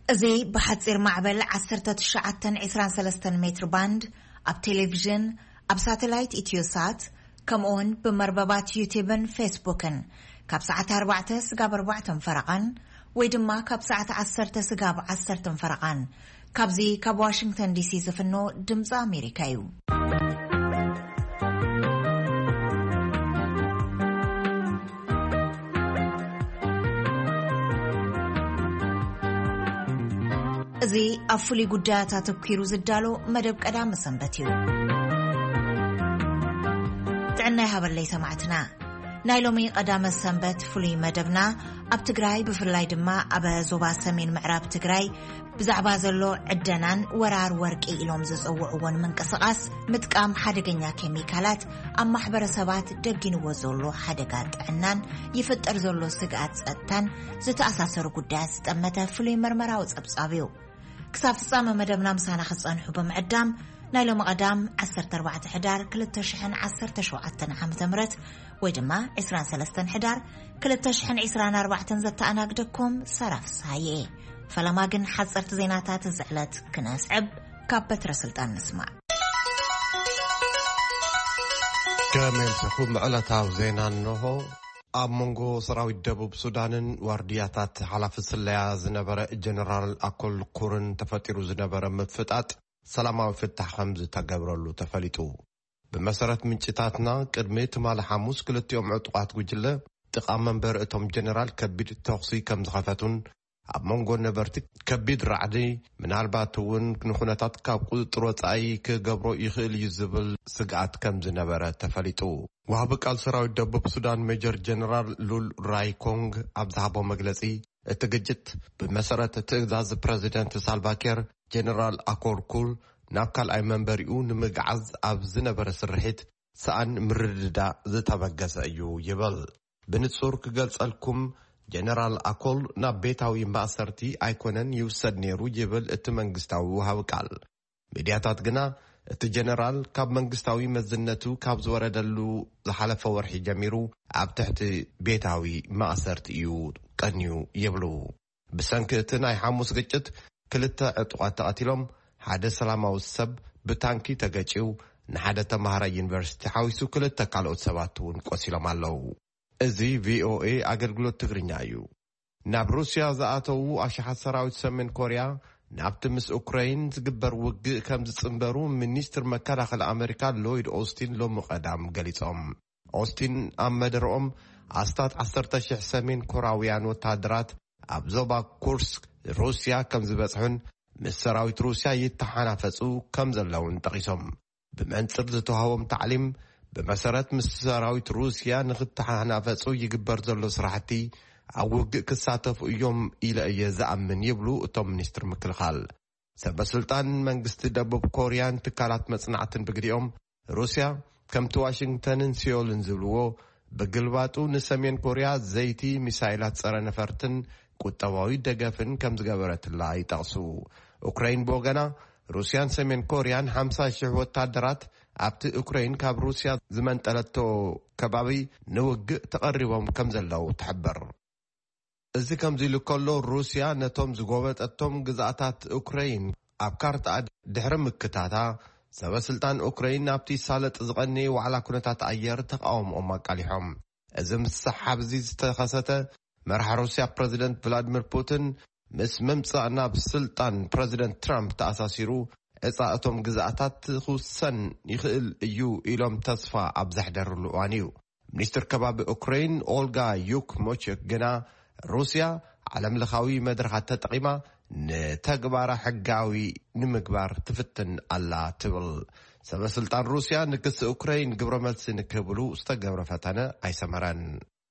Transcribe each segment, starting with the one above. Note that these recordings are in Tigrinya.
زي بحصير معبل 1923 متر باند اب تلفزيون اب ساتلايت إتيوسات كمون بمرببات يوتيوبن فيسبوكن كاب ساعة 4 سقاب 4 فرقان ويدما كاب ساعة 10 سقاب 10 فرقان كابزي كاب واشنطن دي سي زفنو دمز أمريكايو زي أفولي قداتا تبكيرو زدالو مدب قدام سنبتيو تعناها باللي سمعتنا نايلومي قدام السنبت فولي مدبنا أب تقراي بفرلاي دما أبا زوبا سمين معراب تقراي بزعبا زلو عدنان ورار ورق إيلوم ززعوعوان من قصقاس متقام حدقنيا كيميكالات أم محبر سبات دقين وزولو حدقات عنان يفتر زولو سقات سأتان زت أساسر قداس تأمتا فولي مرمراوز أبصابيو كساف صامة مدبنا مسانا خصان حبا معدام نايلو مقدام 14 حدار 2017 عام تمرت ويدما 23 حدار 2024 زتا أنا قدكم صرف سايه فلما قن حصرت زيناتات الزعلات كناس عب كابت رسلتان نسمع كامل سخوب معلتاو زينان نوهو ኣብ መንጎ ሰራዊት ደቡብ ሱዳንን ዋርዲያታት ሓላፊ ስለያ ዝነበረ ጀነራል አኮል ኩርን ተፈጢሩ ዝነበረ ምፍጣጥ ሰላማዊ ፍታሕ ከም ዝተገብረሉ ተፈሊጡ ብመሰረት ምንጭታትና ቅድሚ ትማል ሐሙስ ክልቲኦም ዕጡቃት ጉጅለ ጥቃ መንበር እቶም ጀነራል ከቢድ ተኽሲ ከም ዝኸፈቱን ኣብ መንጎ ነበርቲ ከቢድ ራዕዲ ምናልባት እውን ንኹነታት ካብ ቁጥጥር ወጻኢ ክገብሮ ይኽእል እዩ ዝብል ስግኣት ከም ዝነበረ ተፈሊጡ وهب قال سراوي دبوب سودان ميجر جنرال لول راي كونغ أبزهابو مغلسي اتججت بمسارة تقداز بريزيدنت سالفاكير جنرال أكور كول نابكال أي منبريو نمقعز أبزنا برسرحيت سأن مرددا زتابقز أيو يبال بنتصور كقال سألكم جنرال أكول ناب بيتاوي مباسرتي أيكونن يوسد نيرو يبال اتمنقستاوي وهب قال ميدياتات قنا እቲ ጀነራል ካብ መንግስታዊ መዝነቱ ካብ ዝወረደሉ ዝሓለፈ ወርሒ ጀሚሩ ኣብ ትሕቲ ቤታዊ ማእሰርቲ እዩ ቀንዩ ይብሉ ብሰንኪ እቲ ናይ ሐሙስ ግጭት ክልተ ዕጡቃት ተቐቲሎም ሓደ ሰላማዊ ሰብ ብታንኪ ተገጪው ንሓደ ተማሃራይ ዩኒቨርሲቲ ሓዊሱ ክልተ ካልኦት ሰባት እውን ቆሲሎም ኣለው እዚ ቪኦኤ ኣገልግሎት ትግርኛ እዩ ናብ ሩስያ ዝኣተው ኣሽሓት ሰራዊት ሰሜን ኮርያ ናብቲ ምስ ኡክራይን ዝግበር ውግእ ከም ዝጽንበሩ ሚኒስትር መከላኸሊ ኣሜሪካ ሎይድ ኦስቲን ሎሚ ቀዳም ገሊጾም ኦስቲን ኣብ መደረኦም ኣስታት 10,000 ሰሜን ኮራውያን ወታደራት ኣብ ዞባ ኩርስክ ሩስያ ከም ዝበጽሑን ምስ ሰራዊት ሩስያ ይተሓናፈጹ ከም ዘለውን ጠቂሶም ብመንጽር ዝተዋህቦም ታዕሊም ብመሰረት ምስ ሰራዊት ሩስያ ንኽተሓናፈጹ ይግበር ዘሎ ስራሕቲ ኣብ ውግእ ክሳተፉ እዮም ኢለ እየ ዝኣምን ይብሉ እቶም ሚኒስትር ምክልኻል ሰበስልጣን መንግስቲ ደቡብ ኮርያን ትካላት መጽናዕትን ብግዲኦም ሩስያ ከምቲ ዋሽንግተንን ሲዮልን ዝብልዎ ብግልባጡ ንሰሜን ኮርያ ዘይቲ ሚሳይላት ጸረ ነፈርትን ቁጠባዊ ደገፍን ከም ዝገበረትላ ይጠቕሱ ኡክራይን ብወገና ሩስያን ሰሜን ኮርያን 50,000 ወታደራት ኣብቲ ኡክራይን ካብ ሩስያ ዝመንጠለቶ ከባቢ ንውግእ ተቐሪቦም ከም ዘለው ትሕበር እዚ ከምዚ ኢሉ ከሎ ሩስያ ነቶም ዝጎበጠቶም ግዛኣታት ኡክራይን ኣብ ካርታ ድሕሪ ምክታታ ሰበስልጣን ኡክራይን ናብቲ ሳለጥ ዝቐነየ ዋዕላ ኩነታት ኣየር ተቃውሞኦም ኣቃሊሖም እዚ ምሳሓብ እዚ ዝተኸሰተ መራሒ ሩስያ ፕሬዚደንት ቭላድሚር ፑቲን ምስ ምምጻእ ናብ ስልጣን ፕሬዚደንት ትራምፕ ተኣሳሲሩ ዕፃ እቶም ግዛኣታት ክውሰን ይኽእል እዩ ኢሎም ተስፋ ኣብ ዘሕደርሉ እዋን እዩ ሚኒስትር ከባቢ ኡክራይን ኦልጋ ዩክሞችክ ግና ሩስያ ዓለም ለኻዊ መድረኻት ተጠቂማ ንተግባራ ሕጋዊ ንምግባር ትፍትን ኣላ ትብል ሰበስልጣን ሩስያ ንክስ ኡክራይን ግብረ መልሲ ንክህብሉ ዝተገብረ ፈተነ ኣይሰመረን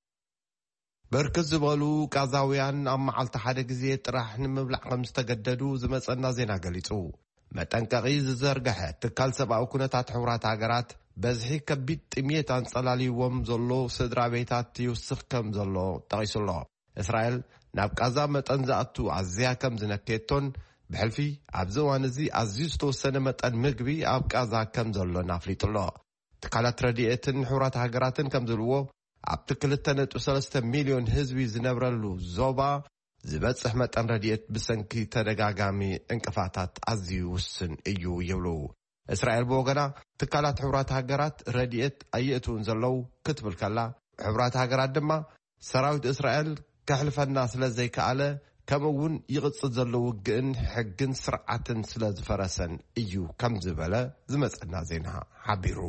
ብርክት ዝበሉ ጋዛውያን ኣብ መዓልቲ ሓደ ግዜ ጥራሕ ንምብላዕ ከም ዝተገደዱ ዝመፀና ዜና ገሊጹ መጠንቀቂ ዝዘርግሐ ትካል ሰብኣዊ ኩነታት ሕቡራት ሃገራት በዝሒ ከቢድ ጥሜት አንጸላልይዎም ዘሎ ስድራ ቤታት ይውስኽ ከም ዘሎ ጠቂሱሎ እስራኤል ናብ ጋዛ መጠን ዝኣቱ ኣዝያ ከም ዝነከቶን ብሕልፊ ኣብዚ እዋን እዚ ኣዝዩ ዝተወሰነ መጠን ምግቢ ኣብ ጋዛ ከም ዘሎ ናፍሊጡሎ ትካላት ረድኤትን ሕቡራት ሃገራትን ከም ዝብልዎ ኣብቲ 2.3 ሚልዮን ህዝቢ ዝነብረሉ ዞባ ዝበጽሕ መጠን ረድኤት ብሰንኪ ተደጋጋሚ እንቅፋታት ኣዝዩ ውስን እዩ ይብሉ። እስራኤል ብወገና ትካላት ሕብራት ሃገራት ረድኤት ኣየእትውን ዘለው ክትብል ከላ ሕብራት ሃገራት ድማ ሰራዊት እስራኤል ከሕልፈና ስለ ዘይከኣለ ከምውን ይቕጽል ዘሎ ውግእን ሕግን ስርዓትን ስለ ዝፈረሰን እዩ ከም ዝበለ ዝመጸና ዜና ሓቢሩ።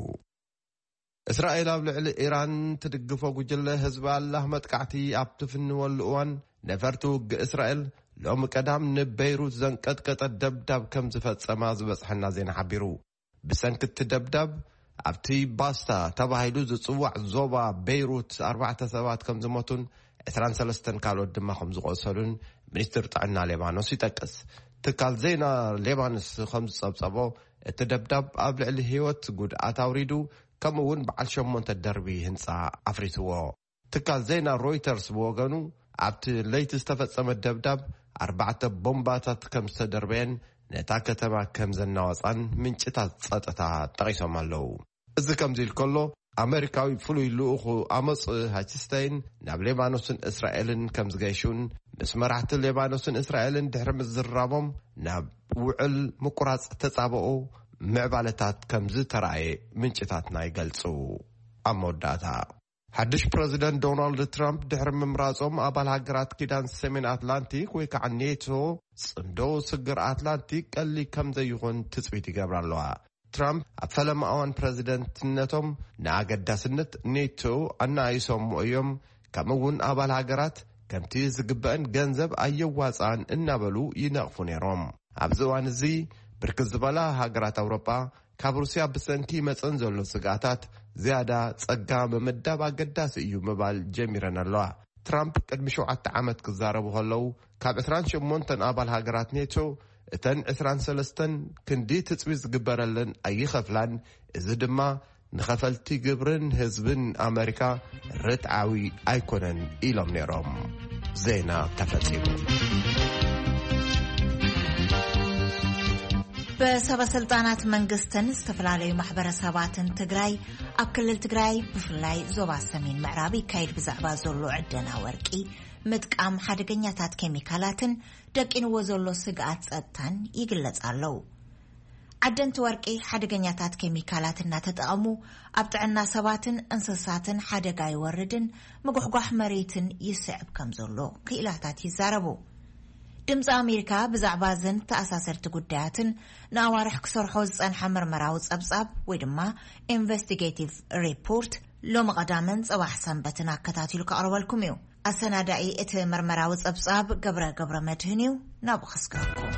እስራኤል ኣብ ልዕሊ ኢራን ትድግፎ ጉጅለ ህዝባላህ መጥቃዕቲ ኣብ ትፍንወሉ እዋን ነፈርቲ ውግእ እስራኤል ሎሚ ቀዳም ንቤይሩት ዘንቀጥቀጠ ደብዳብ ከም ዝፈጸማ ዝበጽሐና ዜና ሓቢሩ። ብሰንኪ እቲ ደብዳብ ኣብቲ ባስታ ተባሂሉ ዝጽዋዕ ዞባ ቤይሩት 4 ሰባት ከም ዝሞቱን 23 ካልኦት ድማ ከም ዝቆሰሉን ሚኒስትር ጥዕና ሌባኖስ ይጠቅስ። ትካል ዜና ሌባኖስ ከም ዝጸብጸቦ እቲ ደብዳብ ኣብ ልዕሊ ህይወት ጉድኣት ኣውሪዱ ከምውን በዓል 8 ደርቢ ህንጻ ኣፍሪስዎ። ትካል ዜና ሮይተርስ ብወገኑ ኣብቲ ለይቲ ዝተፈጸመ ደብዳብ 4 ቦምባታት ከም ዝተደርበየን ነታ ከተማ ከም ዘናወጻን ምንጭታት ጸጥታ ጠቂሶም ኣለው። እዚ ከምዚ ኢሉ ከሎ ኣሜሪካዊ ፍሉይ ልኡኹ ኣመጽ ሃችስታይን ናብ ሌባኖስን እስራኤልን ከም ዝገይሹን ምስ መራሕቲ ሌባኖስን እስራኤልን ድሕሪ ምዝራቦም ናብ ውዕል ምቁራጽ ተጻብኦ ምዕባለታት ከም ዝተረኣየ ምንጭታትና ይገልጹ። ኣብ መወዳእታ ሓድሽ ፕረዚደንት ዶናልድ ትራምፕ ድሕሪ ምምራጾም ኣባል ሃገራት ኪዳን ሰሜን ኣትላንቲክ ወይ ከዓ ኔቶ ጽምዶ ስግር ኣትላንቲክ ቀሊ ከም ዘይኾን ትጽቢት ይገብራ ኣለዋ። ትራምፕ ኣብ ፈለማ እዋን ፕረዚደንትነቶም ንኣገዳስነት ኔቶ ኣናእሶም እዮም ከምውን ኣባል ሃገራት ከምቲ ዝግበአን ገንዘብ ኣየዋፃን እናበሉ ይነቕፉ ነይሮም። ኣብዚ እዋን እዚ ብርክት ዝበላ ሃገራት ኣውሮጳ ካብ ሩስያ ብሰንኪ መፀን ዘሎ ስጋታት ዝያዳ ጸጋ ምምዳብ ኣገዳሲ እዩ ምባል ጀሚረን ኣለዋ። ትራምፕ ቅድሚ 7 ዓመት ክዛረቡ ከለው ካብ 28 ኣባል ሃገራት ኔቶ እተን 23 ክንዲ ትጽቢት ዝግበረለን ኣይኸፍላን፣ እዚ ድማ ንኸፈልቲ ግብርን ህዝብን ኣሜሪካ ርትዓዊ ኣይኮነን ኢሎም ነይሮም። ዜና ተፈጺሙ። በሰበስልጣናት መንግስትን ዝተፈላለዩ ማሕበረሰባትን ትግራይ ኣብ ክልል ትግራይ ብፍላይ ዞባ ሰሜን ምዕራብ ይካየድ ብዛዕባ ዘሎ ዕደና ወርቂ ምጥቃም ሓደገኛታት ኬሚካላትን ደቂንዎ ዘሎ ስግኣት ጸጥታን ይግለጽ ኣለው። ዓደንቲ ወርቂ ሓደገኛታት ኬሚካላት እናተጠቐሙ ኣብ ጥዕና ሰባትን እንስሳትን ሓደጋ ይወርድን ምጉሕጓሕ መሬትን ይስዕብ ከም ዘሎ ክኢላታት ይዛረቡ። ድምፂ ኣሜሪካ ብዛዕባ ዘን ተኣሳሰርቲ ጉዳያትን ንኣዋርሕ ክሰርሖ ዝጸንሐ ምርመራዊ ጸብጻብ ወይ ድማ ኢንቨስቲጌቲቭ ሪፖርት ሎሚ ቀዳምን ጽባሕ ሰንበትን ኣከታቲሉ ከቕርበልኩም እዩ። ኣሰናዳኢ እቲ ምርመራዊ ጸብጻብ ገብረ መድህን እዩ። ናብ ክስከርኩም።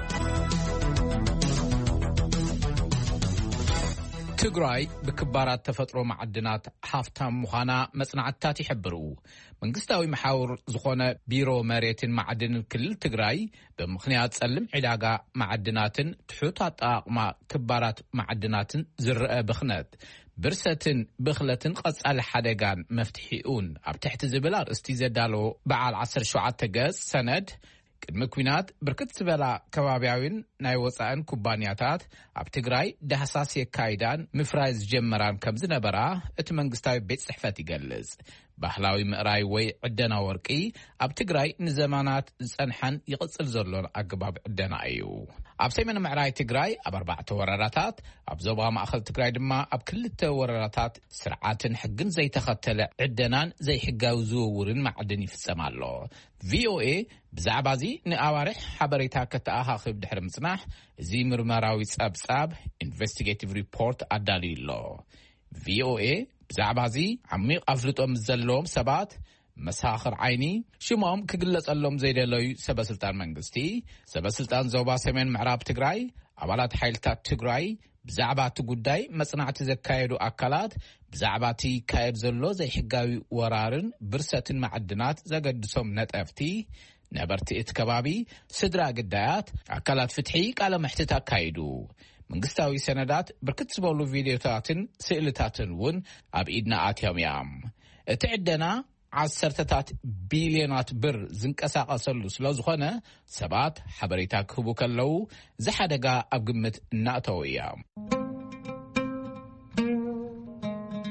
ትግራይ ብክባራት ተፈጥሮ ማዕድናት ሃፍታም ምዃና መጽናዕትታት ይሕብሩ። መንግስታዊ መሓውር ዝኾነ ቢሮ መሬትን ማዕድንን ክልል ትግራይ ብምኽንያት ጸልም ዕዳጋ ማዕድናትን ትሑት ኣጠቓቕማ ክባራት ማዕድናትን ዝርአ ብኽነት ብርሰትን ብኽለትን ቀጻሊ ሓደጋን መፍትሒኡን ኣብ ትሕቲ ዝብል ኣርእስቲ ዘዳለዎ በዓል 17 ገጽ ሰነድ ቅድሚ ኩናት ብርክት ዝበላ ከባቢያዊን ናይ ወፃእን ኩባንያታት ኣብ ትግራይ ዳህሳስ የካይዳን ምፍራይ ዝጀመራን ከም ዝነበራ እቲ መንግስታዊ ቤት ጽሕፈት ይገልጽ። ባህላዊ ምዕራይ ወይ ዕደና ወርቂ ኣብ ትግራይ ንዘመናት ዝጸንሐን ይቕጽል ዘሎን ኣገባብ ዕደና እዩ። ኣብ ሰሜን ምዕራይ ትግራይ ኣብ 4 ወረራታት፣ ኣብ ዞባ ማእኸል ትግራይ ድማ ኣብ 2 ወረራታት ስርዓትን ሕግን ዘይተኸተለ ዕደናን ዘይሕጋዊ ዝውውርን ማዕድን ይፍጸም ኣሎ። ቪኦኤ ብዛዕባ እዚ ንኣዋርሕ ሓበሬታ ከተኣኻኽብ ድሕሪ ምጽናሕ እዚ ምርመራዊ ጸብጻብ ኢንቨስቲጌቲቭ ሪፖርት ኣዳልዩ ኣሎ። ቪኦኤ ብዛዕባ እዚ ዓሚቕ ኣፍልጦም ዘለዎም ሰባት መሳኽር ዓይኒ ሽሞም ክግለጸሎም ዘይደለዩ ሰበስልጣን መንግስቲ፣ ሰበስልጣን ዞባ ሰሜን ምዕራብ ትግራይ፣ ኣባላት ሓይልታት ትግራይ ብዛዕባ እቲ ጉዳይ መጽናዕቲ ዘካየዱ ኣካላት ብዛዕባ እቲ ካየድ ዘሎ ዘይሕጋዊ ወራርን ብርሰትን ማዕድናት ዘገድሶም ነጠፍቲ ነበርቲ እቲ ከባቢ ስድራ ግዳያት ኣካላት ፍትሒ ቃለ መሕትት ኣካይዱ። መንግስታዊ ሰነዳት ብርክት ዝበሉ ቪድዮታትን ስእልታትን እውን ኣብ ኢድና ኣትዮም እዮም። እቲ ዕደና 10 ቢልዮናት ብር ዝንቀሳቐሰሉ ስለ ዝኾነ ሰባት ሓበሬታ ክህቡ ከለው ዝሓደጋ ኣብ ግምት እናእተው እዮም።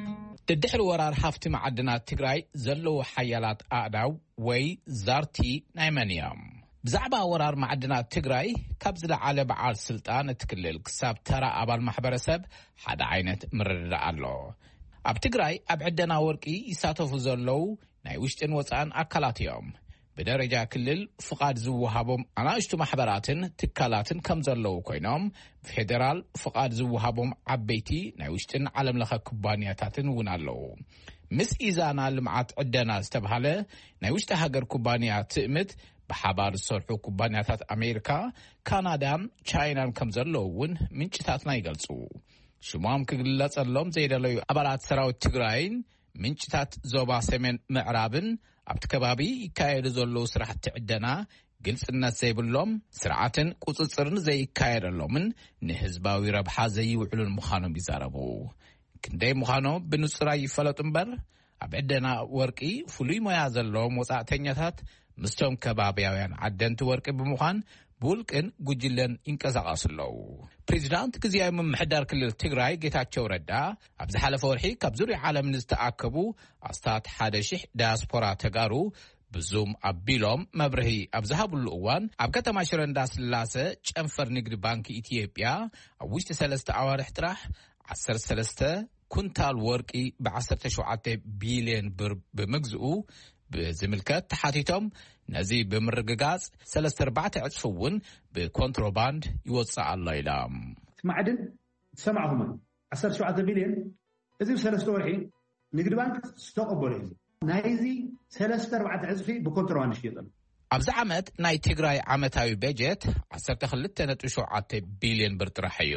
ድድሕሪ ወራር ሃፍቲ ማዕድናት ትግራይ ዘለዎ ሓያላት ኣእዳው ወይ ዛርቲ ናይ መን እዮም? ብዛዕባ ወራር ማዕድናት ትግራይ ካብ ዝለዓለ በዓል ስልጣን እትክልል ክሳብ ተራ ኣባል ማሕበረሰብ ሓደ ዓይነት ምርድዳእ ኣሎ። ኣብ ትግራይ ኣብ ዕደና ወርቂ ይሳተፉ ዘለው ናይ ውሽጥን ወፃእን ኣካላት እዮም። ብደረጃ ክልል ፍቃድ ዝወሃቦም ኣናእሽቱ ማሕበራትን ትካላትን ከም ዘለው ኮይኖም ብፌደራል ፍቃድ ዝወሃቦም ዓበይቲ ናይ ውሽጥን ዓለም ለኸ ኩባንያታትን እውን ኣለው። ምስ ኢዛና ልምዓት ዕደና ዝተባሃለ ናይ ውሽጢ ሃገር ኩባንያ ትእምት ብሓባር ዝሰርሑ ኩባንያታት ኣሜሪካ፣ ካናዳን ቻይናን ከም ዘለው እውን ምንጭታትና ይገልጹ። ሽሞም ክግለጸሎም ዘይደለዩ ኣባላት ሰራዊት ትግራይን ምንጭታት ዞባ ሰሜን ምዕራብን ኣብቲ ከባቢ ይካየዱ ዘለው ስራሕቲ ዕደና ግልጽነት ዘይብሎም ስርዓትን ቁጽጽርን ዘይካየደሎምን ንህዝባዊ ረብሓ ዘይውዕሉን ምዃኖም ይዛረቡ። ክንደይ ምዃኖም ብንጹር ይፈለጡ እምበር ኣብ ዕደና ወርቂ ፍሉይ ሞያ ዘለዎም ወጻእተኛታት ምስቶም ከባቢያውያን ዓደንቲ ወርቂ ብምዃን ብውልቅን ጉጅለን ይንቀሳቐሱ ኣለዉ። ፕሬዚዳንት ግዚያዊ ምምሕዳር ክልል ትግራይ ጌታቸው ረዳ ኣብ ዝሓለፈ ወርሒ ካብ ዙርያ ዓለም ንዝተኣከቡ ኣስታት 1,000 ዳያስፖራ ተጋሩ ብዙም ኣቢሎም መብርሂ ኣብ ዝሃብሉ እዋን ኣብ ከተማ ሽረ እንዳስላሴ ጨንፈር ንግዲ ባንኪ ኢትዮጵያ ኣብ ውሽጢ 3 ኣዋርሕ ጥራሕ 13 ኩንታል ወርቂ ብ17 ቢልዮን ብር ብምግዝኡ ብዝምልከት ተሓቲቶም ነዚ ብምርግጋጽ 3-4 ዕጽፍ እውን ብኮንትሮባንድ ይወጽእ ኣሎ ኢሎም ማዕድን ሰማዕሁም 17 ቢልዮን እዚ ብ3 ወርሒ ንግዲ ባንክ ዝተቀበለ እዩ። ናይዚ 3-4 ዕጽፊ ብኮንትሮባንድ ይሽየጥ። ኣብዚ ዓመት ናይ ትግራይ ዓመታዊ በጀት 12.7 ቢልዮን ብር ጥራሕ እዩ።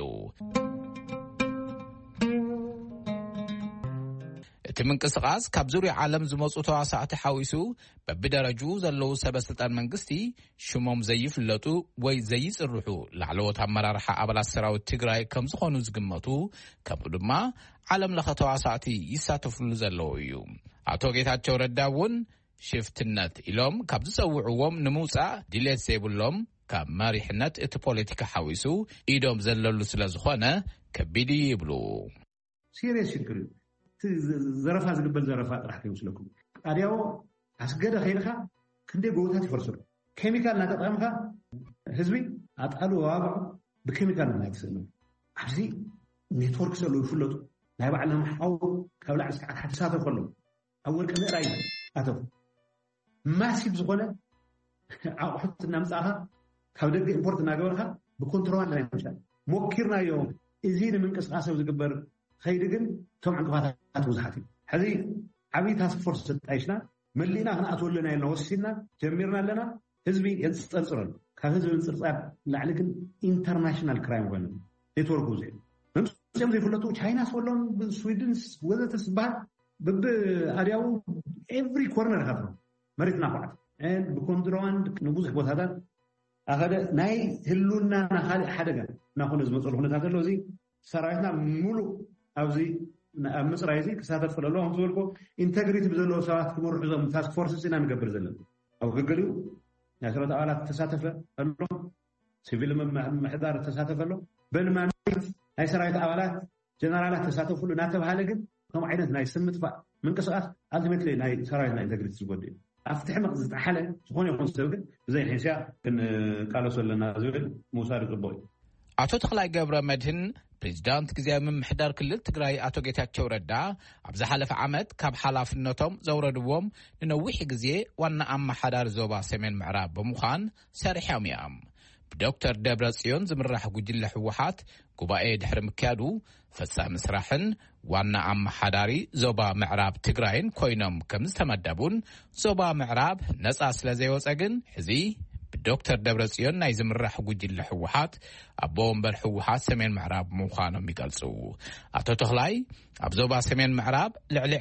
እቲ ምንቅስቓስ ካብ ዙርያ ዓለም ዝመጹ ተዋሳእቲ ሓዊሱ በብደረጁ ዘለው ሰበስልጣን መንግስቲ ሽሞም ዘይፍለጡ ወይ ዘይጽርሑ ላዕለዎት ኣመራርሓ ኣባላት ሰራዊት ትግራይ ከም ዝኾኑ ዝግመቱ ከምኡ ድማ ዓለም ለኸ ተዋሳእቲ ይሳተፍሉ ዘለው እዩ። ኣቶ ጌታቸው ረዳ እውን ሽፍትነት ኢሎም ካብ ዝጸውዕዎም ንምውፃእ ድሌት ዘይብሎም ካብ መሪሕነት እቲ ፖለቲካ ሓዊሱ ኢዶም ዘለሉ ስለ ዝኾነ ከቢድ ይብሉ። ሲሪየስ ችግር ዘረፋ ዝግበል ዘረፋ ጥራሕ ይመስለኩም ኣዲያው ኣስገደ ኸይልካ ክንደይ ጎቦታት ይፈርሰሉ ኬሚካል እናተጠቀምካ ህዝቢ ኣጣሉ ዋግዑ ብኬሚካል እናይትስእሉ ኣብዚ ኔትወርክ ዘሎ ይፍለጡ ናይ ባዕልና መሓውሩ ካብ ላዕሊ እስካዕ ታሕቲ ተሳተፉ ኣለዉ ኣብ ወርቂ ምዕራይ ኣተው ማሲብ ዝኾነ ኣቑሑት እናምፃእኻ ካብ ደገ ኢምፖርት እናገበርካ ብኮንትሮባንድ ናይ ምሻል ሞኪርናዮ እዚ ንምንቅስቃስ ዝግበር خير جن توم عن قفات وزحتي هذه عبيد تاسك فورس ستايشنا ملينا هنا أتولنا إلنا وسينا جميرنا لنا حزبي ينصرن كحزب ينصر لعلكن international crime وين نتورك وزي نمسك زي فلتو China سولون بالسويدن وذا تسبح بب أرياو every corner هذا مريتنا بعد and بكونتروباند نبوز حبوت هذا هذا ناي هلونا نخالي حدا ناخذ نزمت هنا هذا لوزي سرايتنا مولو أوزي مصرايزي كسافر فلالله هم زولكو إنتجريت بزلوا ساعات كمر حزام تاسك فورسز إننا نقبل زلنا أو قلوا ناسرة آلات تساتف له سيفيل محضار تساتف له بينما هاي سرايت آلات جنرالات تساتف له ناتب هالجن هم عينت ناي سمت فا من قصات ultimately ناي سرايتنا إنتجريت زودي أفتح مقصد حالة شخون يكون سوق زي الحساء كن قالوا سلنا زول موسار البوي አቶ ተክላይ ገብረ መድህን ፕሬዚዳንት ግዚያዊ ምምሕዳር ክልል ትግራይ አቶ ጌታቸው ረዳ ኣብ ዝሓለፈ ዓመት ካብ ሓላፍነቶም ዘውረድዎም ንነዊሕ ግዜ ዋና ኣመሓዳሪ ዞባ ሰሜን ምዕራብ ብምዃን ሰሪሖም እዮም። ብዶክተር ደብረጽዮን ዝምራሕ ጉጅለ ሕወሓት ጉባኤ ድሕሪ ምክያዱ ፈጻሚ ስራሕን ዋና ኣመሓዳሪ ዞባ ምዕራብ ትግራይን ኮይኖም ከም ዝተመደቡን ዞባ ምዕራብ ነጻ ስለ ዘይወፀ ግን ሕዚ دكتور دبرسيون ناي زمرح ጉጅለ ሕወሓት ኣቦ ወንበር ሕወሓት ሰሜን ምዕራብ ምዃኖም ይገልጹ። ኣቶ ተክላይ ኣብ ዞባ ሰሜን ምዕራብ ልዕሊ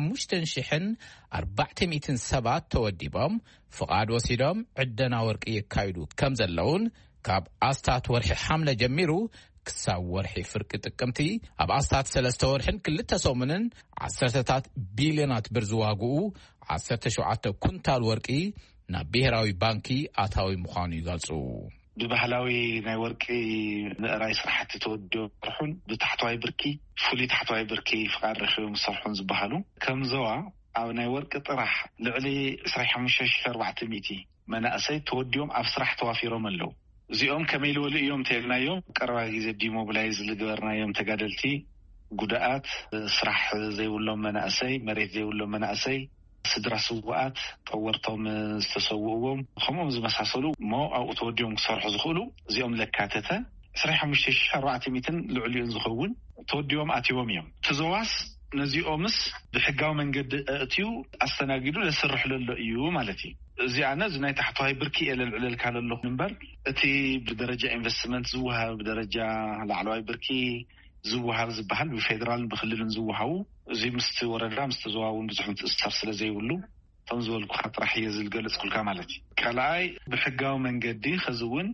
25,400 ሰባት ተወዲቦም ፍቃድ ወሲዶም ዕደና ወርቂ ይካይዱ ከም ዘለውን ካብ ኣስታት ወርሒ ሓምለ ጀሚሩ ክሳብ ወርሒ ፍርቂ ጥቅምቲ ኣብ ኣስታት 3 ወርሕን 2 ሰሙንን 10 ቢልዮናት ብር ዝዋግኡ 17 ኩንታል ወርቂ ናብ ብሔራዊ ባንኪ ኣታዊ ምዃኑ ይገልጹ። ببهلاوي نايوركي نقراي سرحت تودو رحون بتحتواي بركي فولي تحتواي بركي فقار رخيو مصرحون زبهالو كم زوا أو نايورك طرح لعلي سريحة مشاش 400 منأسي توديهم أفسرح توافيرهم اللو زيهم كميلو اليوم تيلنا يوم قربا جيزة ديموبلايز اللي قبرنا يوم تقادلتي قداءات سرح زي ولهم منأسي مريت زي ولهم منأسي سدرا سوقات طورتهم استسوقهم خمهم زي مسحصلوا ما أو توديهم صرح زخولوا زيهم لكاتته سريحة مشاش 400 لعلي زخون توديهم أتيوم يوم تزواس نزي أمس بحقاو من قد أتيو أستناقلوا لسرح للأيو مالتي زي أنا زناي تحت هاي بركي إلى العلل كان الله نمبر أتي بدرجة إنفستمنت زوها بدرجة لعلواي بركي زوها زبهل بفيدرال بخليل زوها زي مستورد مستزواون بزحمة استرسل زي ولو تنزول خط راح يزل جلس كل كمالتي كلاي بحقاو من قدي خزون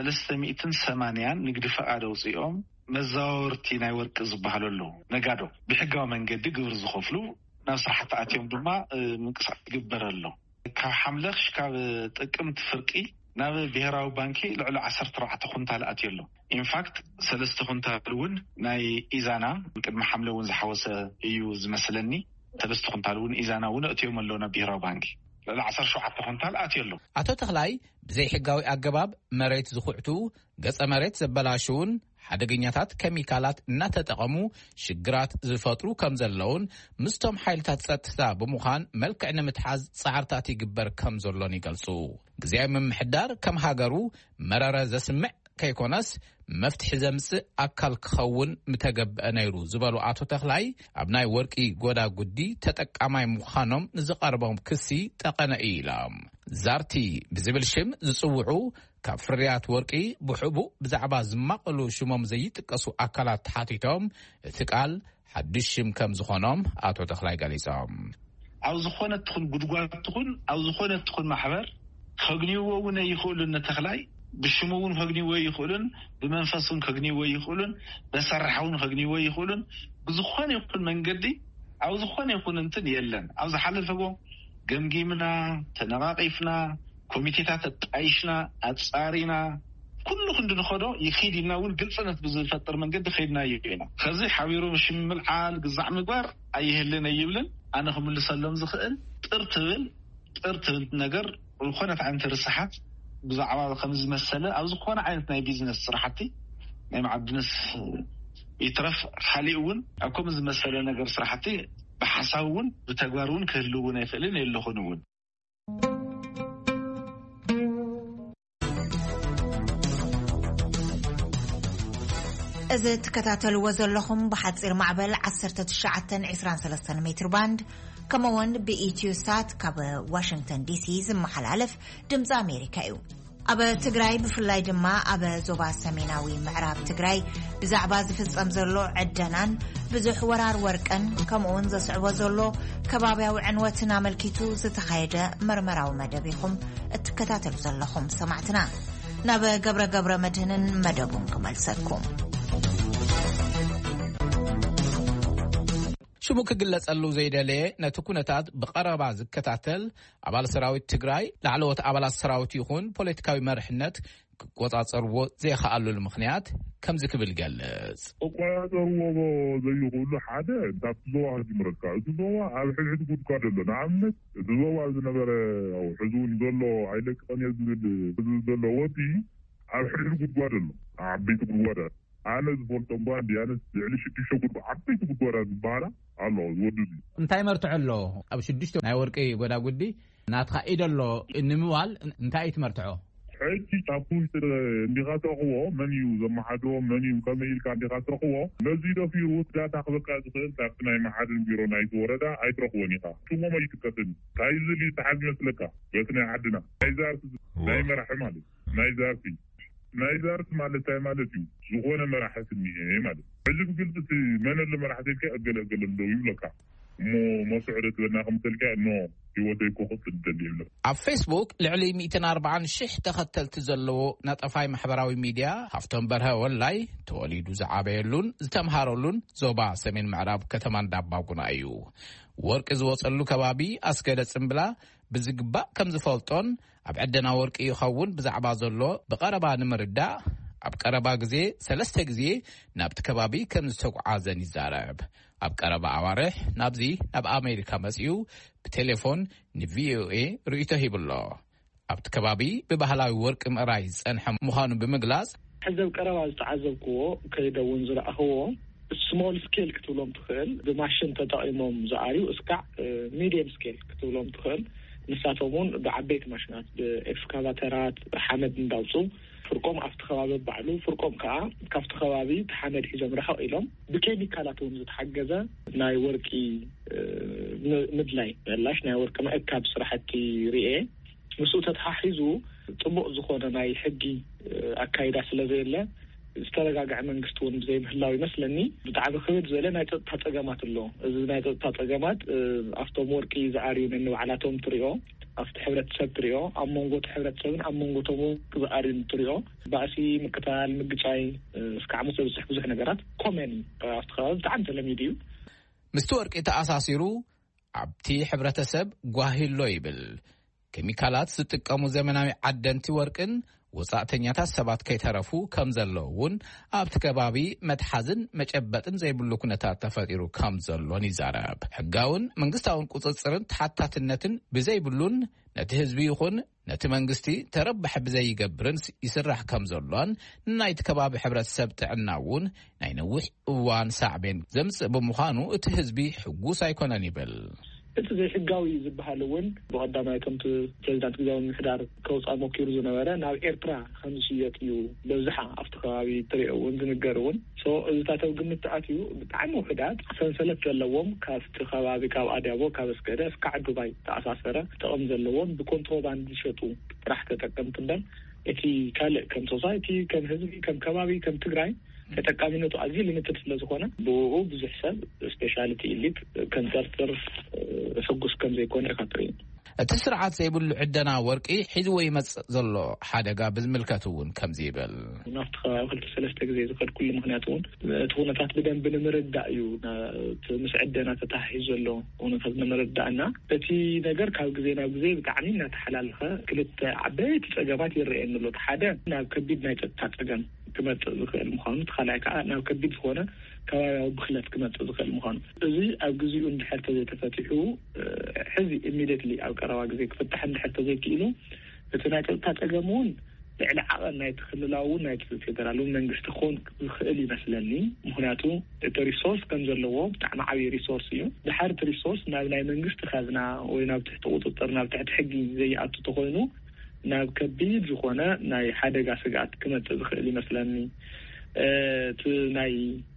380 نقدر فقادو زيهم مزاورتي ناي ورك زبهلو له نقادو بحقاو من قدي قبر زخوفلو ناس راح تأتيهم دما منقصع يقبر له كاب حملخش كاب تقمت فرقي ناب بهراو بانكي لعلو 14 خنتال أتيلو إنفاكت 3 خنتالون ناي إيزانا قد ما حملون زحوسة إيوز مثلني 3 خنتالون إيزانا ونأتيهم اللونا بهراو بانكي لعلو 17 خنتال أتيلو أتو تخلاي بزي حقاوي أقباب مريت زخوعتو قص مريت زبلاشون حدقنياتات كيميكالات ناتتقمو شجرات زفطرو كم زلون مستم حيلتات ستتا بمخان ملكع نمتحاز صعرتات يقبر كم زلون يقلصو قزياء من محدار كم هاقرو مرارة زسمع كيكوناس مفتح زمس أكل كخون متقب نيرو زبالو آتو تخلاي أبناي ورقي قودا قدي تتقاماي مخانم نزقاربهم كسي تقنا إيلام زارتي بزبل شم زصوعو كاب فريات ورقي بحبو بزعبا زمقلو شموم زيتقسو أكلات حاتيتهم تقال حدشم كم زخونم آتو تخلاي قليسام أو زخونة تخون قدقوات تخون أو زخونة تخون محبر خغنيو ونه يخولون تخلاي بشمون خغنيو يخولون بمنفسون خغنيو يخولون بسرحون خغنيو يخولون بزخونة يخون من قدي أو زخونة يخون انتن يلن أو زحلفقو قمقيمنا تنغاقيفنا كوميتيتات تعيشنا أتصارينا كل خندن خدو يخيدنا والقلصنة بزفتر من قد خيدنا يقينا خزي حبيرو مشم العال قزع مقبار أيه اللي يبلن أنا هم اللي سلم زخئل ترتبل نقر والخونة عن ترسحات بزعبا خمس مسألة أو زخونة عينتنا بيزنس صراحتي يعني مع بزنس يترف خاليون أو كمز مسألة نقر صراحتي بحساون بتقوارون كهلوون يفعلين اللي خنون إذا تكتاتلوا وزلهم بحتصير معبل 1923 متر باند كمون بإيتيو سات كاب واشنطن دي سي زمحلالف دمز أمريكا يو أبا تقراي بفلاي دما أبا زوبا سميناوي معراب تقراي بزعبا زفز أمزلو عدنان بزح ورار وركن كمون زسعوا زلو كبابيا وعنوتنا ملكيتو زتخايدة مرمراو مدبيكم تكتاتلوا زلهم سمعتنا نابا قبر مدهنن مدبون كمالسكم شمو كقلت قلو زيدالي نتكونتات بقربا زكتاتل عبال سراويت تقراي لعلوات عبال سراويت يخون بوليتكاوي مرحنت قوطات صربو زي خالو المخنيات كم زكبل قلت قوطات صربو زي يقولوا حادة تابزوها دي مركا تزوها على حلحة قد قادلو نعمت تزوها زنبر او حزون دولو عيلك قانيا دولو وطي على حلحة قد قادلو عبيت قد قادل أنا زبولتن باندي أنا يعني شكي شغل عبيت قد قادل بارا الله ودي انتاي مرتعلو ابو شدشتو ناي ورقي غدا غدي ناتخا ايدلو انموال انتاي تمرتعو حيتي تابوي تر انديغاتو هو منيو زما حدو منيو كاميل كان انديغاتو هو نزيد في روت دا تاخذك زخل تاخنا مع حد البيرو نايت وردا اي تروحوني ها ثم ما يتكتن كايزلي تحد مثلك بيتنا حدنا نايزار ناي مرحمالي نايزارتي نايزارت مالتاي مالتي زغونه مرحتني مالتي بجيب قلت من اللي مرحتك اقل لو يلك مو سعرت لنا خمسلك انه يوديكو خط الدليل على فيسبوك لعلي 240 شح تختل تزلو نطفاي محبراوي ميديا هفتن برها والله توليدو زعابيلون زتمهارولون زوبا سمين معراب كتمان داباقنا ايو ورق زوصلو كبابي اسكدت سنبلا بزقبا كم زفلطون ኣብ ዕደና ወርቂ ይኸውን ብዛዕባ ዘሎ ብቀረባ ንምርዳእ ኣብ ቀረባ ግዜ 3 ግዜ ናብቲ ከባቢ ከም ዝተጓዓዘን ይዛረብ ኣብ ቀረባ ኣዋርሕ ናብ ኣሜሪካ መጽኡ ብቴሌፎን ንቪኦኤ ርእይቶ ሂብሎ ኣብቲ ከባቢ ብባህላዊ ወርቂ ምዕራይ ዝጸንሐ ምዃኑ ብምግላጽ ሕዘብ ቀረባ ዝተዓዘብክዎ ከይደውን ዝረኣኽዎ ስሞል ስኬል ክትብሎም ትኽእል ብማሽን ተጠቒሞም ዝኣርዩ እስካዕ ሚድየም ስኬል ክትብሎም ትኽእል ንሳቶም እውን ብዓበይቲ ማሽናት ብኤክስካቫተራት ሓመድ እንዳውፁ ፍርቆም ኣብቲ ከባቢ ባዕሉ ፍርቆም ከዓ ካብቲ ከባቢ ተሓመድ ሒዞም ርሕቕ ኢሎም ብኬሚካላት እውን ዝተሓገዘ ናይ ወርቂ ምድላይ በላሽ ናይ ወርቂ ምእካብ ስራሕቲ ርኤ ምስኡ ተተሓሒዙ ጥቡቅ ዝኾነ ናይ ሕጊ ኣካይዳ ስለዘየለ ዝተረጋግዐ መንግስቲ እውን ብዘይ ምህላው ይመስለኒ ብጣዕሚ ክብድ ዝበለ ናይ ፀጥታ ፀገማት ኣሎ እዚ ናይ ፀጥታ ፀገማት ኣብቶም ወርቂ ዝኣርዩ ንባዕላቶም ትሪኦ ኣብቲ ሕብረተሰብ ትሪኦ ኣብ መንጎ ሕብረተሰብን ኣብ መንጎቶም ዝኣርዩ ትሪኦ ባእሲ ምቅታል ምግጫይ እስካዕ ሙሰብስሕ ብዙሕ ነገራት ኮመን ኣብቲ ከባቢ ብጣዕሚ ተለሚዱ እዩ ምስቲ ወርቂ ተኣሳሲሩ ኣብቲ ሕብረተሰብ ጓሂሎ ይብል ኬሚካላት ዝጥቀሙ ዘመናዊ ዓደንቲ ወርቅን ወጻእተኛታት ሰባት ከይተረፉ ከም ዘለውን ኣብቲ ከባቢ መትሓዝን መጨበጥን ዘይብሉ ኩነታት ተፈጢሩ ከም ዘሎን ይዛረብ ሕጋውን መንግስታውን ቁፅፅርን ተሓታትነትን ብዘይብሉን ነቲ ህዝቢ ይኹን ነቲ መንግስቲ ተረባሕ ብዘይገብርን ይስራሕ ከም ዘሎን ናይቲ ከባቢ ሕብረተሰብ ጥዕናውን ናይ ነዊሕ እዋን ሳዕቤን ዘምጽእ ብምዃኑ እቲ ህዝቢ ሕጉስ ኣይኮነን ይብል እቲ ዘይሕጋዊ ዝበሃል እውን ብቀዳማይ ከምቲ ፕሬዚዳንት ግዜያዊ ምምሕዳር ከውፃእ ሞኪሩ ዝነበረ ናብ ኤርትራ ከም ዝሽየጥ እዩ በብዝሓ ኣብቲ ከባቢ ትሪኦ እውን ዝንገር እውን እዚታት ኣብ ግምት ተኣትዩ ብጣዕሚ ውሕዳት ሰንሰለት ዘለዎም ካብቲ ከባቢ ካብ ኣድያቦ ካብ እስከደ እስካዕ ዱባይ ተኣሳሰረ ጥቕም ዘለዎም ብኮንትሮባንድ ዝሸጡ ጥራሕ ተጠቀምቲ እምበር እቲ ካልእ ከም ሶሳይቲ ከም ህዝቢ ከም ከባቢ ከም ትግራይ ተጠቃሚነቱ ኣዝዩ ሊሚትድ ስለዝኾነ ብኡ ብዙሕ ሰብ ስፔሻሊቲ ኢሊት ከንሰርትር ሕጉስ ከም ዘይኮነ ይኸትርኢ እቲ ስርዓት ዘይብሉ ዕደና ወርቂ ሒዝዎ ይመጽእ ዘሎ ሓደጋ ብዝምልከት እውን ከምዚ ይብል ናብቲ ከባቢ 2-3 ግዜ ዝኸድ ኩሉ ምክንያት እውን እቲ ኩነታት ብደንቢ ንምርዳእ እዩ ምስ ዕደና ተተሓሒዙ ዘሎ ኩነታት ንምርዳእና እቲ ነገር ካብ ግዜ ናብ ግዜ ብጣዕሚ እናተሓላለኸ ክልተ ዓበይቲ ፀገማት ይርአየኒ ኣሎ ሓደ ናብ ከቢድ ናይ ፀጥታ ፀገም ክመጽእ ዝኽእል ምዃኑ ተኻላይ ከዓ ናብ ከቢድ ዝኾነ ከባቢያዊ ብኽለት ክመጽእ ዝኽእል ምዃኑ እዚ ኣብ ግዚኡ እንድሕር ተዘይተፈቲሑ ሕዚ ኢሚዲየትሊ ኣብ ቀረባ ግዜ ክፍታሕ እንድሕር ተዘይክኢሉ እቲ ናይ ፀጥታ ፀገም እውን ልዕሊ ዓቐን ናይቲ ክልላውን ናይቲ ፌደራላውን መንግስቲ ክኾን ዝኽእል ይመስለኒ ምክንያቱ እቲ ሪሶርስ ከም ዘለዎ ብጣዕሚ ዓብዪ ሪሶርስ እዩ ድሓር እቲ ሪሶርስ ናብ ናይ መንግስቲ ኸዝና ወይ ናብ ትሕቲ ቁፅጥር ናብ ትሕቲ ሕጊ ዘይኣቱ ተኾይኑ ናብ ከቢድ ዝኾነ ናይ ሓደጋ ስጋት ክመጽእ ዝኽእል ይመስለኒ እቲ ናይ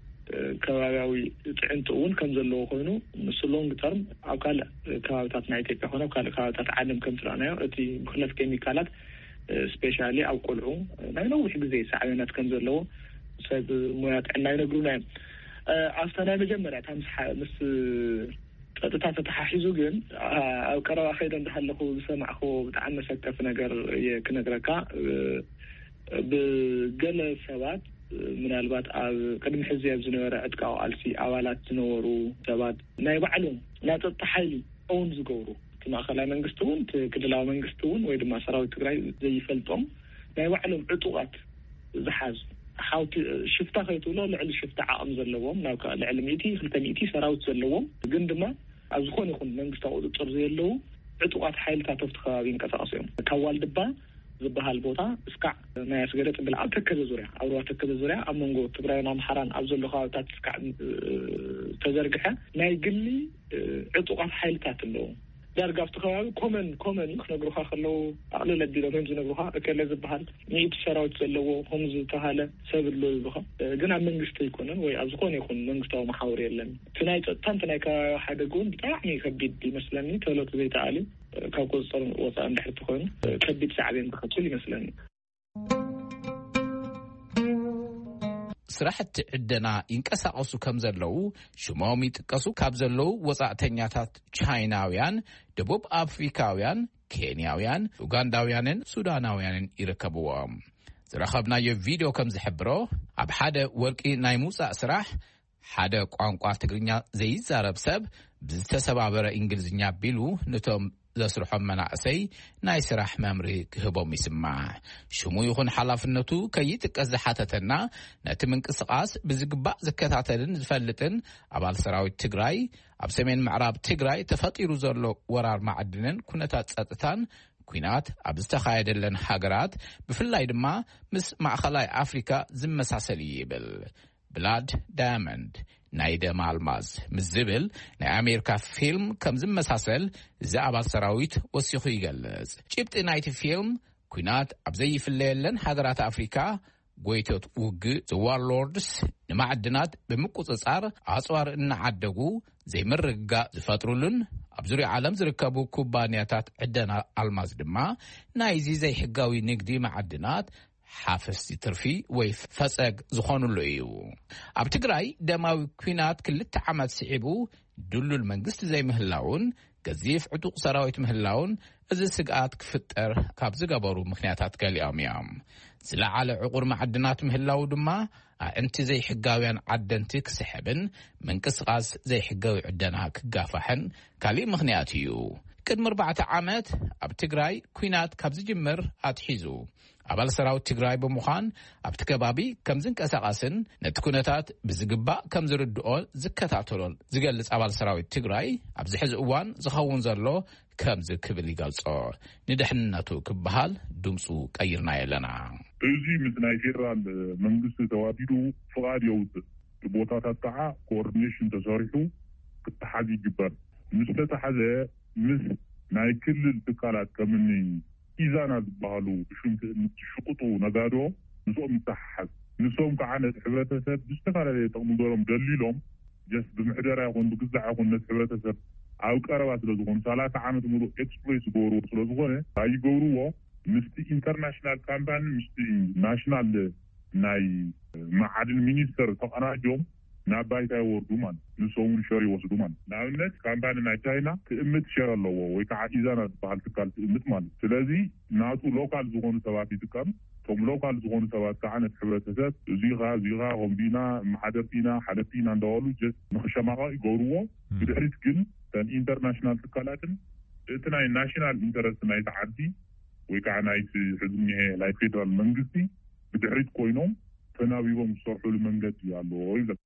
ከባቢያዊ ጥዕንቱ እውን ከም ዘለዎ ኮይኑ ምስ ሎንግ ተርም ኣብ ካልእ ከባቢታት ናይ ኢትዮጵያ ኾነ ኣብ ካልእ ከባቢታት ዓለም ከም ትረኣናዮ እቲ ብኽለት ኬሚካላት ስፔሻሊ ኣብ ቆልዑ ናይ ነዊሕ ግዜ ሳዕቤናት ከም ዘለዎ ሰብ ሞያ ጥዕና ይነግሩና እዮም ኣብታ ናይ መጀመርያ ምስ ፀጥታ ተተሓሒዙ ግን ኣብ ቀረባ ከይደ እንዳሃለኹ ዝሰማዕኹ ብጣዕሚ መሰከፍ ነገር ክነግረካ ብገለ ሰባት ምናልባት ኣብ ቅድሚ ሕዚ ኣብ ዝነበረ ዕጥቃዊ ቃልሲ ኣባላት ዝነበሩ ሰባት ናይ ባዕሎም ናይ ፀጥታ ሓይሊ እውን ዝገብሩ እቲ ማእኸላይ መንግስቲ እውን እቲ ክልላዊ መንግስቲ እውን ወይ ድማ ሰራዊት ትግራይ ዘይፈልጦም ናይ ባዕሎም ዕጡቃት ዝሓዙ ሓውቲ ሽፍታ ከይትብሎ ልዕሊ ሽፍታ ዓቕም ዘለዎም ናብ ልዕሊ 100-200 ሰራዊት ዘለዎም ግን ድማ ኣብ ዝኾነ ይኹን መንግስታዊ ቁጥጥር ዘየለው ዕጡቃት ሓይልታት ኣብቲ ከባቢ ይንቀሳቀሱ እዮም ካብ ዋልድባ ዝበሃል ቦታ እስካዕ ናይ ኣስገደ ጥብል ኣብ ተከዘ ዙርያ ኣብ ሩባ ተከዘ ዙርያ ኣብ መንጎ ትግራይን ኣምሓራን ኣብ ዘሎ ከባቢታት እስካዕ ተዘርግሐ ናይ ግሊ ዕጡቃት ሓይልታት ኣለዉ ዳርጋ ኣብቲ ከባቢ ኮመን ክነግሩካ ከለው ኣቕልል ኣቢሎም እዮም ዝነግሩካ እከለ ዝበሃል 100 ሰራዊት ዘለዎ ከምዚ ዝተባሃለ ሰብ ኣሎ ይብሉካ ግን ኣብ መንግስቲ ይኮነን ወይ ኣብ ዝኾነ ይኹን መንግስታዊ ማሕበር የለን እቲ ናይ ፀጥታ እቲ ናይ ከባቢ ሓደጋ እውን ብጣዕሚ ከቢድ ይመስለኒ ተሎት ዘይተኣልዩ ካብ ቁፅጥር ወፃኢ እንድሕር ተኮይኑ ከቢድ ሳዕቤን ክኸትል ይመስለኒ ስራሕቲ ዕደና ይንቀሳቀሱ ከም ዘለው ሽሞም ይጥቀሱ ካብ ዘለው ወጻእተኛታት ቻይናውያን ደቡብ አፍሪካውያን ኬንያውያን ኡጋንዳውያንን ሱዳናውያንን ይርከብዎም ዝረኸብናዮ ቪድዮ ከም ዝሕብሮ ኣብ ሓደ ወርቂ ናይ ሙፃእ ስራሕ ሓደ ቋንቋ ትግርኛ ዘይዛረብ ሰብ ብዝተሰባበረ እንግሊዝኛ ቢሉ ነቶም ዘስርሖም መናእሰይ ናይ ስራሕ መምሪ ክህቦም ይስማዕ ሽሙ ይኹን ሓላፍነቱ ከይጥቀስ ዝሓተተና ነቲ ምንቅስቃስ ብዝግባእ ዝከታተልን ዝፈልጥን ኣባል ሰራዊት ትግራይ ኣብ ሰሜን ምዕራብ ትግራይ ተፈጢሩ ዘሎ ወራር ማዕድንን ኩነታት ጸጥታን ኩናት ኣብ ዝተኻየደለን ሃገራት ብፍላይ ድማ ምስ ማእኸላይ ኣፍሪካ ዝመሳሰል ይብል ብላድ ዳያመንድ ናይ ደም ኣልማዝ ምስ ዝብል ናይ ኣሜሪካ ፊልም ከም ዝመሳሰል እዚ ኣባል ሰራዊት ወሲኹ ይገልጽ ጭብጢ ናይቲ ፊልም ኩናት ኣብ ዘይፍለየለን ሃገራት ኣፍሪካ ጎይቶት ውግእ ዋርሎርድስ ንማዕድናት ብምቁጽጻር ኣጽዋር እናዓደጉ ዘይምርግጋእ ዝፈጥሩልን ኣብ ዙርያ ዓለም ዝርከቡ ኩባንያታት ዕደና ኣልማዝ ድማ ናይዚ ዘይሕጋዊ ንግዲ ማዕድናት ሓፈስቲ ትርፊ ወይ ፈጸግ ዝኾኑሉ እዩ ኣብ ትግራይ ደማዊ ኩናት 2 ዓመት ስዒቡ ድሉል መንግስቲ ዘይምህላውን ገዚፍ ዕጡቕ ሰራዊት ምህላውን እዚ ስግኣት ክፍጠር ካብ ዝገበሩ ምኽንያታት ገሊኦም እዮም ዝለዓለ ዕቁር ማዕድናት ምህላው ድማ ኣንቲ ዘይሕጋውያን ዓደንቲ ክስሕብን ምንቅስቓስ ዘይሕጋዊ ዕደና ክጋፋሕን ካልእ ምኽንያት እዩ ቅድሚ 4 ዓመት ኣብ ትግራይ ኩናት ካብ ዝጅምር ኣትሒዙ ኣባል ሰራዊት ትግራይ ብምዃን ኣብቲ ከባቢ ከም ዝንቀሳቐስን ነቲ ኩነታት ብዝግባእ ከም ዝርድኦ ዝከታተሎን ዝገልጽ ኣባል ሰራዊት ትግራይ ኣብዚ ሕዚ እዋን ዝኸውን ዘሎ ከምዚ ክብል ይገልጾ ንድሕንነቱ ክበሃል ድምፁ ቀይርና የለና እዚ ምስ ናይ ፌደራል መንግስቲ ተዋዲዱ ፍቃድ የውፅእ ቦታታት ከዓ ኮኦርዲኔሽን ተሰሪሑ ክትሓዝ ይግበር ምስ ተተሓዘ ምስ ናይ ክልል ትካላት ከምኒ ኢዛና ዝበሃሉ ብሽምቲ ሽቁጡ ነጋዶ ንሶም ይተሓዝ ንሶም ከዓ ነቲ ሕብረተሰብ ብዝተፈላለየ ጥቕሚ ገሮም ደሊሎም ጀስት ብምሕደራ ይኹን ብግዛዕ ይኹን ነቲ ሕብረተሰብ ኣብ ቀረባ ስለ ዝኾኑ 30 ዓመት ሙሉእ ኤክስፕሎይት ዝገብርዎ ስለ ዝኾነ ኣይገብርዎ ምስቲ ኢንተርናሽናል ካምፓኒ ምስቲ ናሽናል ናይ ማዕድን ሚኒስተር ተቐናጆም ናብ ባይታ ይወርዱ ማለት ንሶም ሸር ይወስዱ ማለት ንኣብነት ካምፓኒ ናይ ቻይና ትእምት ሸር ኣለዎ ወይ ከዓ ኢዛና ዝበሃል ትካል ትእምት ማለት ስለዚ ናቱ ሎካል ዝኾኑ ሰባት ይጥቀም ቶም ሎካል ዝኾኑ ሰባት ከዓ ነቲ ሕብረተሰብ እዚኻ ኮምቢና ማሓደርቲና ሓለፍቲና እንዳበሉ ጀስት ንኽሸማቐ ይገብርዎ ብድሕሪት ግን ተን ኢንተርናሽናል ትካላትን እቲ ናይ ናሽናል ኢንተረስት ናይ ተዓዲ ወይ ከዓ ናይቲ ሕዝብኒሄ ናይ ፌደራል መንግስቲ ብድሕሪት ኮይኖም ተናቢቦም ዝሰርሑሉ መንገዲ ኣለዎ ይብል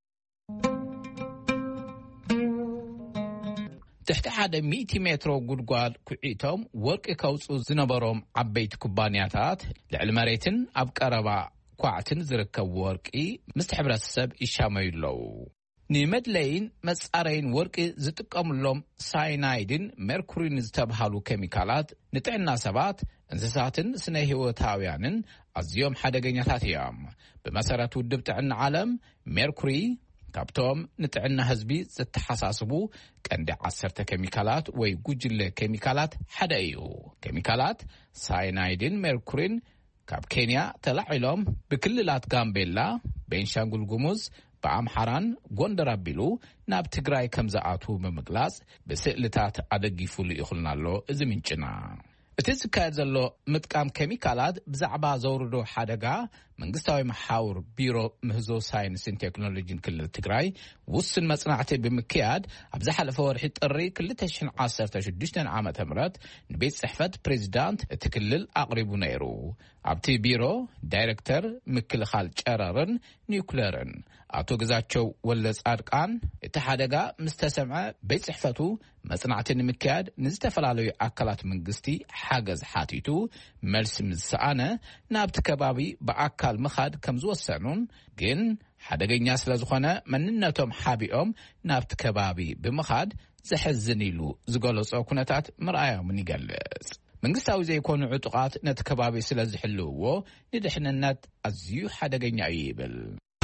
ትሕቲ 100 ሜትሮ ጉድጓድ ኩዒቶም ወርቂ ከውፁ ዝነበሮም ዓበይቲ ኩባንያታት ልዕሊ መሬትን ኣብ ቀረባ ኳዕትን ዝርከብ ወርቂ ምስቲ ሕብረተሰብ ይሻመዩለው ንመድለይን መጻረይን ወርቂ ዝጥቀሙሎም ሳይናይድን ሜርኩሪን ዝተባሃሉ ኬሚካላት ንጥዕና ሰባት እንስሳትን ስነ ህይወታውያንን ኣዝዮም ሓደገኛታት እዮም ብመሰረት ውድብ ጥዕና ዓለም ሜርኩሪ ካብቶም ንጥዕና ህዝቢ ዝተሓሳስቡ ቀንዲ 10 ኬሚካላት ወይ ጉጅለ ኬሚካላት ሓደ እዩ ኬሚካላት ሳይናይድን ሜርኩሪን ካብ ኬንያ ተላዒሎም ብክልላት ጋምቤላ ቤንሻንጉል ጉሙዝ በአምሐራን ጎንደር አቢሉ ናብ ትግራይ ከም ዝኣቱ ብምግላጽ ብስእልታት ኣደጊፉሉ ይኹልናሎ እዚ ምንጭና እቲ ዝካየድ ዘሎ ምጥቃም ኬሚካላት ብዛዕባ ዘውርዶ ሓደጋ መንግስታዊ መሓውር ቢሮ ምህዞ ሳይንስን ቴክኖሎጂን ክልል ትግራይ ውስን መጽናዕቲ ብምክያድ ኣብ ዝሓለፈ ወርሒ ጥሪ 2016 ዓመተ ምህረት ንቤት ጽሕፈት ፕሬዝዳንት እቲ ክልል ኣቕሪቡ ነይሩ ኣብቲ ቢሮ ዳይሬክተር ምክልኻል ጨረርን ኒውክለርን አቶ ግዛቸው ወለጻድቃን እቲ ሓደጋ ምስተሰምዐ ቤት ጽሕፈቱ መጽናዕቲ ንምክያድ ንዝተፈላለዩ ኣካላት መንግስቲ ሓገዝ ሓቲቱ መልሲ ምዝሰኣነ ናብቲ ከባቢ በኣካል ምኻድ ከም ዝወሰኑን ግን ሓደገኛ ስለ ዝኾነ መንነቶም ሓቢኦም ናብቲ ከባቢ ብምኻድ ዘሕዝን ኢሉ ዝገለጾ ኩነታት ምርኣዮምን ይገልጽ መንግስታዊ ዘይኮኑ ዕጡቃት ነቲ ከባቢ ስለ ዝሕልውዎ ንድሕንነት ኣዝዩ ሓደገኛ እዩ ይብል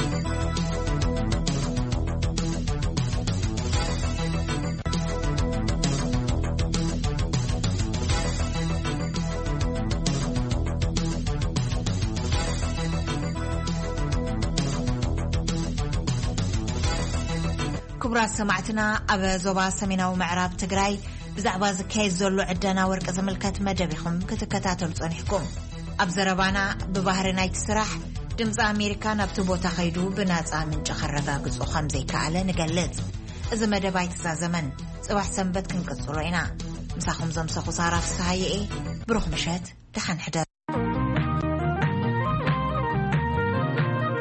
ክቡራት ሰማዕትና ኣብ ዞባ ሰሜናዊ ምዕራብ ትግራይ ብዛዕባ ዝካየድ ዘሎ ዕደና ወርቂ ዝምልከት መደብ ኢኹም ክትከታተሉ ጸኒሕኩም ኣብ ዘረባና ብባህሪ ናይቲ ስራሕ ድምፂ ኣሜሪካ ናብቲ ቦታ ኸይዱ ብናፃ ምንጭ ከረጋግጹ ከም ዘይከኣለ ንገልጽ እዚ መደብ ኣይተዛዘመን ጽባሕ ሰንበት ክንቅጽሎ ኢና مساخم زمسخو صارف سهايئي بروخ مشات دخان حدر